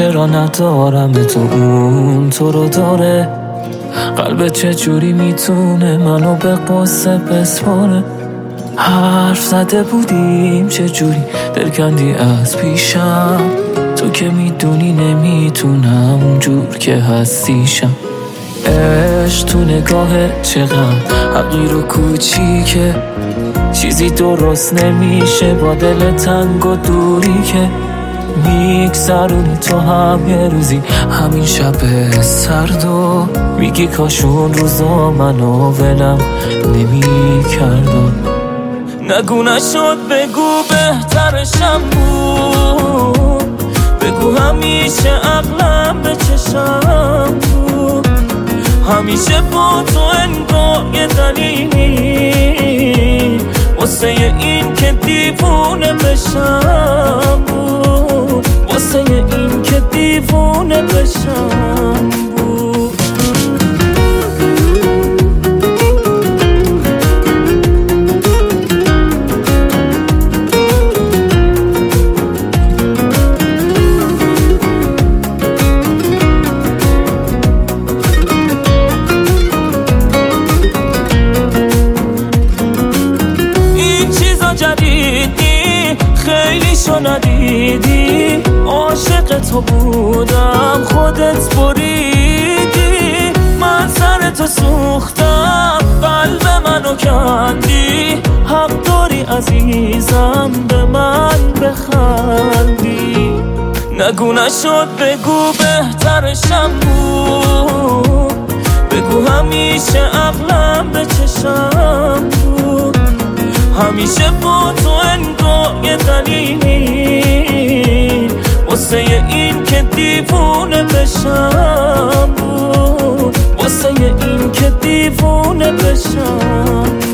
چرا ندارم تو اون تو رو داره؟ قلبت چجوری میتونه منو به قصه بسپاره؟ حرف زده بودیم چجوری دل کندی از پیشم، تو که میدونی نمیتونم اونجور که هستیشم. عشق تو نگاه چقدر حقیر و کوچیکه، چیزی درست نمیشه با دل تنگ و دوری که میگذرونی تو هم یه روزی همین شب سردو میگی کاشون روزا منو ولم نمی‌کردن. نگو نشد بگو بهترشم بود، بگو همیشه عقلم به چشم بود، همیشه با تو انگار یه دلیلی واسه این که دیوونه بشم بود، واسه این که دیوونه بشم بود. جدیدی خیلی شو ندیدی، عاشق تو بودم خودت بریدی، من سر تو سوختم قلب منو کندی، حق داری عزیزم به من بخندی. نگو نشد بگو بهترشم بود، بگو همیشه عقلم به چشم بود، همیشه با تو انگار یه دلیلی واسه این که دیوونه بشم بود، واسه این که دیوونه بشم.